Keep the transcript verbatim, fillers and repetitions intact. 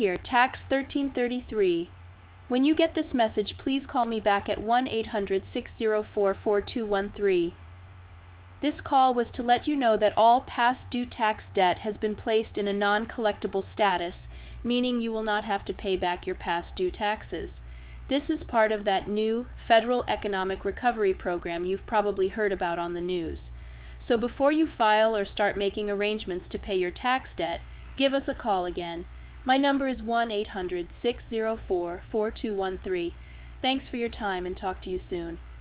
Here, tax thirteen thirty-three. When you get this message, please call me back at one eight hundred, six zero four, four two one three. This call was to let you know that all past due tax debt has been placed in a non-collectible status, meaning you will not have to pay back your past due taxes. This is part of that new Federal Economic Recovery Program you've probably heard about on the news. So before you file or start making arrangements to pay your tax debt, give us a call again. My number is one eight hundred, six zero four, four two one three. Thanks for your time and talk to you soon.